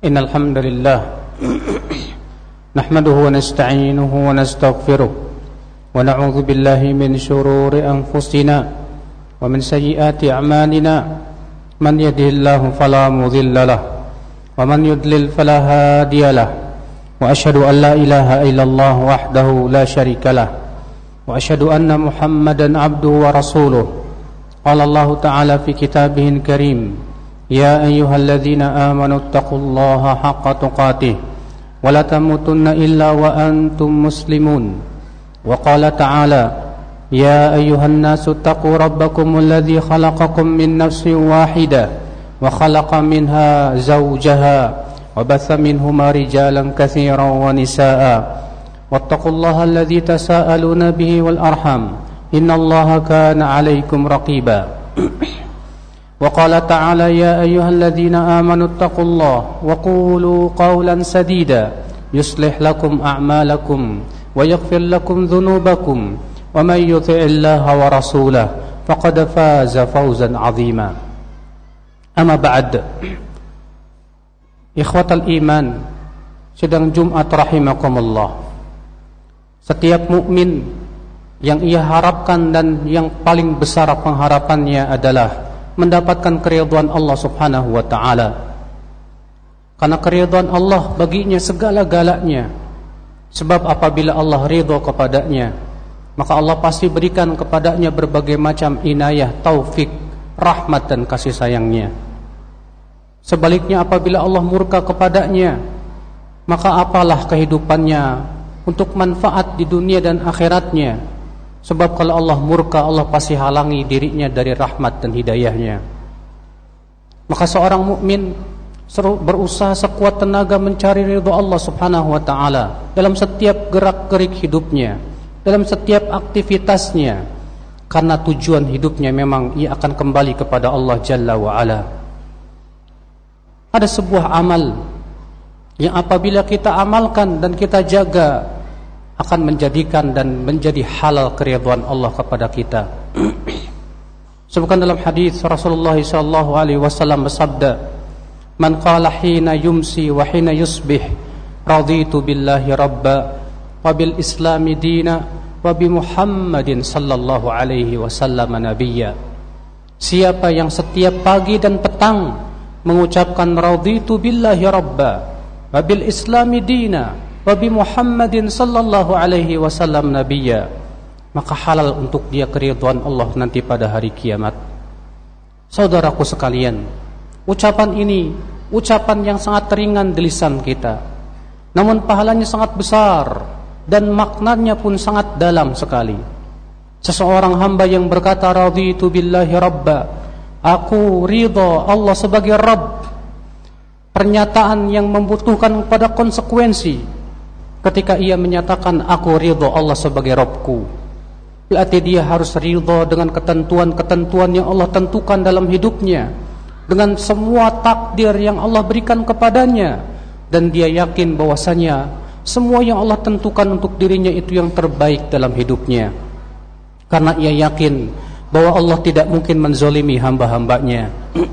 إن الحمد لله نحمده ونستعينه ونستغفره ونعوذ بالله من شرور أنفسنا ومن سيئات أعمالنا من يهده الله فلا مضل له ومن يضلل فلا هادي له وأشهد أن لا إله إلا الله وحده لا شريك له وأشهد أن محمدا عبده ورسوله قال الله تعالى في كتابه الكريم يا أيها الذين آمنوا اتقوا الله حق تقاته ولا تموتن إلا وأنتم مسلمون وقال تعالى يا أيها الناس اتقوا ربكم الذي خلقكم من نفس واحدة وخلق منها زوجها وبث منهما رجالا كثيرا ونساء واتقوا الله الذي تساءلون به والأرحام إن الله كان عليكم رقيبا وقال تعالى يا أيها الذين آمنوا اتقوا الله وقولوا قولا سديدا يصلح لكم أعمالكم ويغفر لكم ذنوبكم ومن يطع الله ورسوله فقد فاز فوزا عظيما أما بعد Ikhwatal iman, sedang Jumat rahimakumullah. Setiap mukmin yang ia harapkan dan yang paling besar pengharapannya adalah mendapatkan keridhaan Allah Subhanahu wa taala. Karena keridhaan Allah baginya segala-galanya. Sebab apabila Allah ridha kepadanya, maka Allah pasti berikan kepadanya berbagai macam inayah, taufik, rahmat dan kasih sayangnya. Sebaliknya apabila Allah murka kepadanya, maka apalah kehidupannya untuk manfaat di dunia dan akhiratnya. Sebab kalau Allah murka, Allah pasti halangi dirinya dari rahmat dan hidayahnya. Maka seorang mukmin berusaha sekuat tenaga mencari ridha Allah Subhanahu wa taala dalam setiap gerak-gerik hidupnya, dalam setiap aktivitasnya, karena tujuan hidupnya memang ia akan kembali kepada Allah Jalla wa Ala. Ada sebuah amal yang apabila kita amalkan dan kita jaga akan menjadikan dan menjadi halal keridhaan Allah kepada kita. Sebutkan dalam hadis Rasulullah sallallahu alaihi wasallam bersabda, "Man qala hina yumsi wa hina yusbih raditu billahi rabba wa bil islami dina wa bi Muhammadin sallallahu alaihi wasallam nabiyya." Siapa yang setiap pagi dan petang mengucapkan raditu billahi rabba wa bil islami dina wa bi Muhammadin sallallahu alaihi wasallam nabiyya, maka halal untuk dia keridhaan Allah nanti pada hari kiamat. Saudaraku sekalian, ucapan ini ucapan yang sangat ringan di lisan kita, namun pahalanya sangat besar dan maknanya pun sangat dalam sekali. Seseorang hamba yang berkata raditu billahi rabba, aku ridha Allah sebagai Rabb, pernyataan yang membutuhkan pada konsekuensi. Ketika ia menyatakan aku ridha Allah sebagai Rabbku, berarti dia harus ridha dengan ketentuan-ketentuan yang Allah tentukan dalam hidupnya, dengan semua takdir yang Allah berikan kepadanya, dan dia yakin bahwasanya semua yang Allah tentukan untuk dirinya itu yang terbaik dalam hidupnya. Karena ia yakin bahwa Allah tidak mungkin menzalimi hamba-hambanya.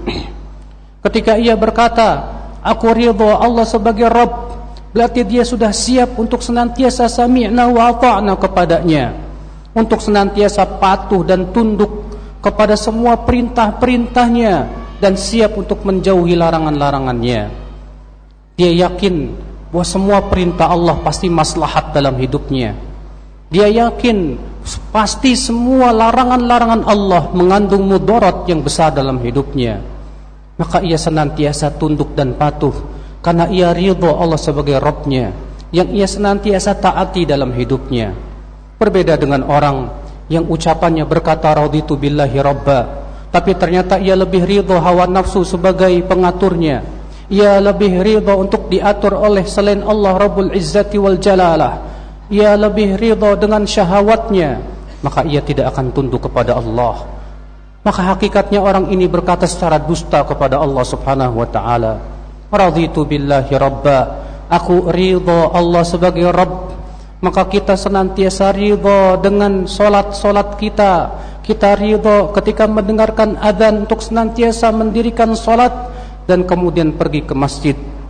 Ketika ia berkata, aku ridha Allah sebagai Rabb, berarti dia sudah siap untuk senantiasa sami'na wa ata'na kepadanya, untuk senantiasa patuh dan tunduk kepada semua perintah-perintahnya, dan siap untuk menjauhi larangan-larangannya. Dia yakin bahwa semua perintah Allah pasti maslahat dalam hidupnya. Dia yakin pasti semua larangan-larangan Allah mengandung mudarat yang besar dalam hidupnya. Maka ia senantiasa tunduk dan patuh karena ia ridha Allah sebagai Rabbnya yang ia senantiasa taati dalam hidupnya. Berbeda dengan orang yang ucapannya berkata raditu billahi rabba, tapi ternyata ia lebih ridha hawa nafsu sebagai pengaturnya. Ia lebih ridha untuk diatur oleh selain Allah Rabbul Izzati wal Jalalah. Ia lebih ridha dengan syahwatnya, maka ia tidak akan tunduk kepada Allah. Maka hakikatnya orang ini berkata secara dusta kepada Allah Subhanahu wa taala. Raditu billahi rabba, aku ridha Allah sebagai Rabb. Maka kita senantiasa ridha dengan solat-solat kita. Kita ridha ketika mendengarkan adzan untuk senantiasa mendirikan solat dan kemudian pergi ke masjid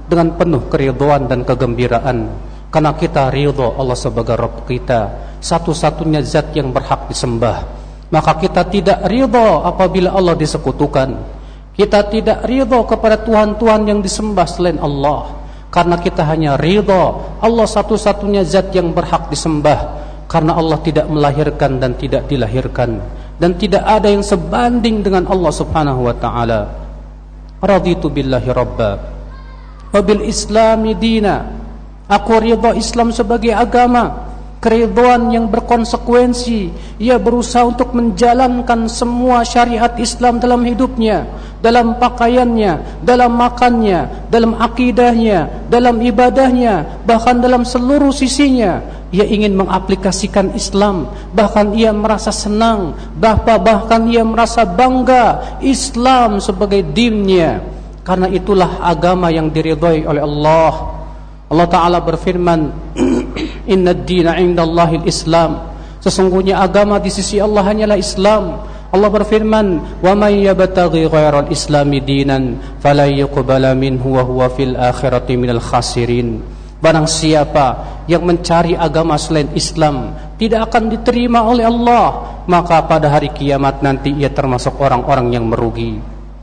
dengan penuh keridhaan dan kegembiraan, karena kita ridha Allah sebagai Rabb kita, satu-satunya zat yang berhak disembah. Maka kita tidak ridha apabila Allah disekutukan. Kita tidak ridha kepada Tuhan-Tuhan yang disembah selain Allah, karena kita hanya ridha Allah satu-satunya zat yang berhak disembah, karena Allah tidak melahirkan dan tidak dilahirkan, dan tidak ada yang sebanding dengan Allah Subhanahu wa taala. Raditu billahi rabba wa bil islami dina. Aku ridha Islam sebagai agama, keridhaan yang berkonsekuensi. Ia berusaha untuk menjalankan semua syariat Islam dalam hidupnya, dalam pakaiannya, dalam makannya, dalam akidahnya, dalam ibadahnya, bahkan dalam seluruh sisinya. Ia ingin mengaplikasikan Islam, bahkan ia merasa senang, bahkan ia merasa bangga Islam sebagai dinnya, karena itulah agama yang diridhai oleh Allah. Allah Ta'ala berfirman, Inna ad-dina indallahil Islam. Sesungguhnya agama di sisi Allah hanyalah Islam. Allah berfirman, Wa man yabtaghi ghairal islami dinan falan yuqbala minhu wa huwa fil akhirati minal khasirin. Barang siapa yang mencari agama selain Islam tidak akan diterima oleh Allah, maka pada hari kiamat nanti ia termasuk orang-orang yang merugi.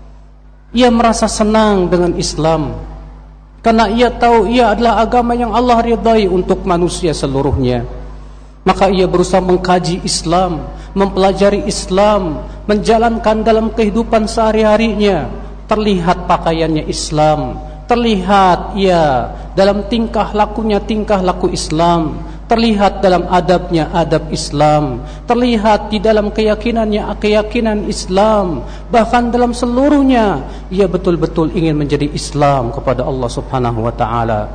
Ia merasa senang dengan Islam karena ia tahu ia adalah agama yang Allah ridhai untuk manusia seluruhnya. Maka ia berusaha mengkaji Islam, mempelajari Islam, menjalankan dalam kehidupan sehari-harinya. Terlihat pakaiannya Islam, terlihat ia dalam tingkah lakunya tingkah laku Islam, terlihat dalam adabnya adab Islam, terlihat di dalam keyakinannya keyakinan Islam, bahkan dalam seluruhnya ia betul-betul ingin menjadi Islam kepada Allah Subhanahu wa taala.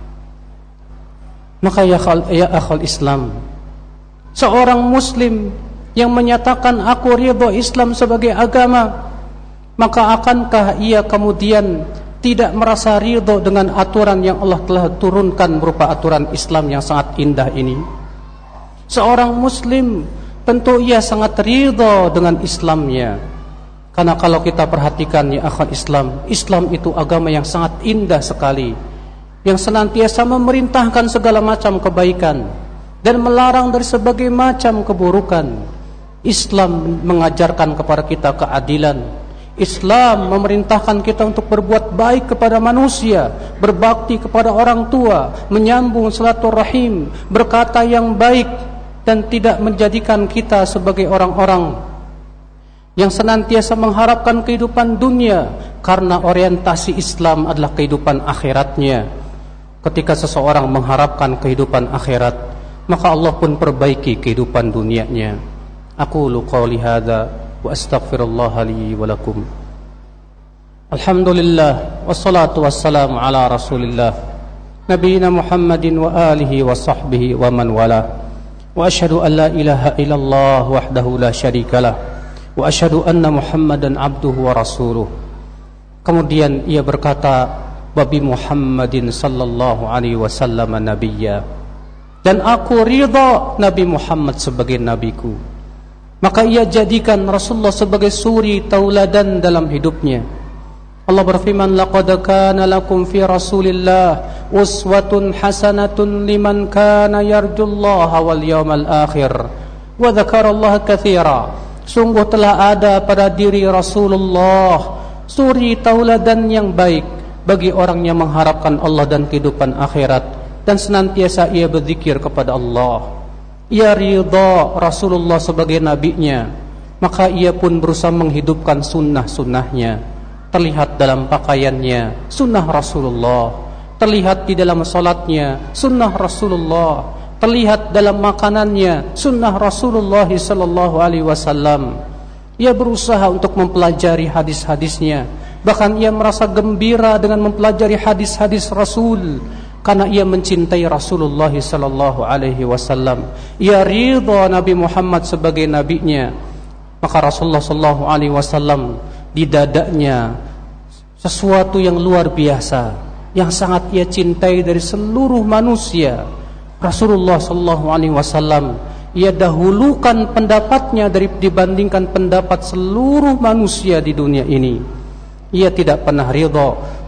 Maka ya akhul Islam, seorang muslim yang menyatakan aku ridha Islam sebagai agama, maka akankah ia kemudian tidak merasa ridho dengan aturan yang Allah telah turunkan berupa aturan Islam yang sangat indah ini? Seorang muslim tentu ia sangat ridho dengan Islamnya, karena kalau kita perhatikan ya akhwat Islam, Islam itu agama yang sangat indah sekali, yang senantiasa memerintahkan segala macam kebaikan dan melarang dari berbagai macam keburukan. Islam mengajarkan kepada kita keadilan. Islam memerintahkan kita untuk berbuat baik kepada manusia, berbakti kepada orang tua, menyambung silaturahim, berkata yang baik, dan tidak menjadikan kita sebagai orang-orang yang senantiasa mengharapkan kehidupan dunia, karena orientasi Islam adalah kehidupan akhiratnya. Ketika seseorang mengharapkan kehidupan akhirat, maka Allah pun perbaiki kehidupan dunianya. Aqulu qawli hadza wa astaghfirullah li wa lakum. Alhamdulillah wassalatu wassalamu ala Rasulillah nabiyina Muhammadin wa alihi wa sahbihi wa man wala. Wa asyhadu an la ilaha illallah wahdahu la syarikalah wa asyhadu anna Muhammadan abduhu wa rasuluh. Kemudian ia berkata, Babi Muhammadin sallallahu alaihi wasallam nabiyya, dan aku ridha Nabi Muhammad sebagai nabiku. Maka ia jadikan Rasulullah sebagai suri tauladan dalam hidupnya. Allah berfirman, laqad kana lakum fi Rasulillah uswatun hasanatun liman kana yarjullaha wal yawmal akhir wa dzakarallaha katsira. Sungguh telah ada pada diri Rasulullah suri tauladan yang baik bagi orang yang mengharapkan Allah dan kehidupan akhirat, dan senantiasa ia berzikir kepada Allah. Ia ridha Rasulullah sebagai nabinya, maka ia pun berusaha menghidupkan sunnah-sunnahnya. Terlihat dalam pakaiannya sunnah Rasulullah, terlihat di dalam salatnya sunnah Rasulullah, terlihat dalam makanannya sunnah Rasulullah sallallahu alaihi wasallam. Ia berusaha untuk mempelajari hadis-hadisnya, bahkan ia merasa gembira dengan mempelajari hadis-hadis Rasul, karena ia mencintai Rasulullah sallallahu alaihi wasallam. Ia ridha Nabi Muhammad sebagai nabinya. Maka Rasulullah sallallahu alaihi wasallam di dadanya sesuatu yang luar biasa, yang sangat ia cintai dari seluruh manusia. Rasulullah sallallahu alaihi wasallam ia dahulukan pendapatnya dibandingkan pendapat seluruh manusia di dunia ini. Ia tidak pernah ridha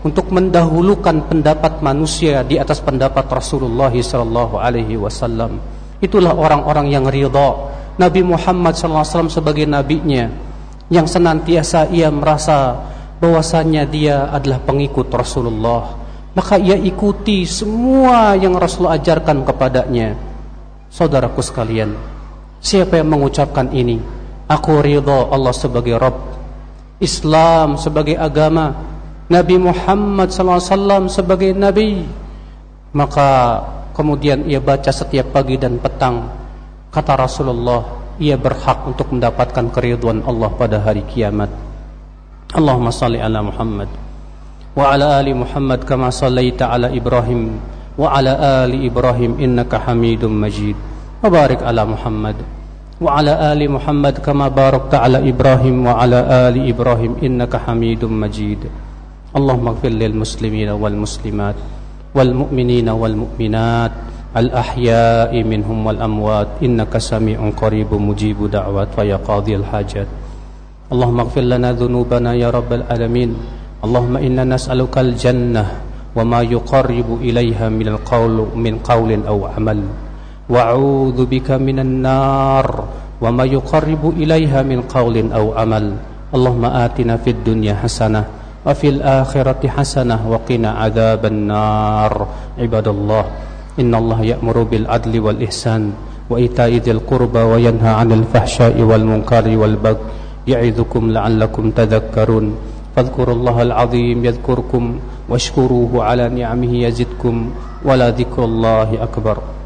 untuk mendahulukan pendapat manusia di atas pendapat Rasulullah sallallahu alaihi wasallam. Itulah orang-orang yang ridha Nabi Muhammad sallallahu alaihi wasallam sebagai nabinya, yang senantiasa ia merasa bahwasanya dia adalah pengikut Rasulullah, maka ia ikuti semua yang Rasul ajarkan kepadanya. Saudaraku sekalian, siapa yang mengucapkan ini, aku ridha Allah sebagai Rabb, Islam sebagai agama, Nabi Muhammad SAW sebagai Nabi, maka kemudian ia baca setiap pagi dan petang, kata Rasulullah, ia berhak untuk mendapatkan keridhaan Allah pada hari kiamat. Allahumma salli ala Muhammad wa ala ali Muhammad kama sallaita ala Ibrahim wa ala ali Ibrahim innaka Hamidum Majid. Wa barik ala Muhammad wa ala ali Muhammad kama barakta ala Ibrahim wa ala ali Ibrahim innaka Hamidum Majid. Allahumma ighfir lil muslimina wal muslimat wal mu'minina wal mu'minat al ahya'i minhum wal amwat innaka sami'un qaribun mujibud da'wat wa ya qadhil hajat. Allahumma ighfir lana dhunubana ya rabbal alamin. Allahumma inna nas'aluka al jannah wa ma yuqarribu ilayha min qawlin aw amal, wa a'udzu bika minan nar wa ma yuqarribu ilayha min qawlin aw amal. Allahumma atina fid dunya hasanah wa fil akhirati hasanah wa qina adzaban nar. Ibadallah, innallaha ya'muru bil adli wal ihsan wa ita'i dzil qurba wa yanha 'anil fahsya'i wal munkari wal baghi ya'idukum la'allakum tadhakkarun. Fadhkurullahal 'azim yadhkurkum washkuruhu 'ala ni'amihi yazidkum wa la dzikrullahi akbar.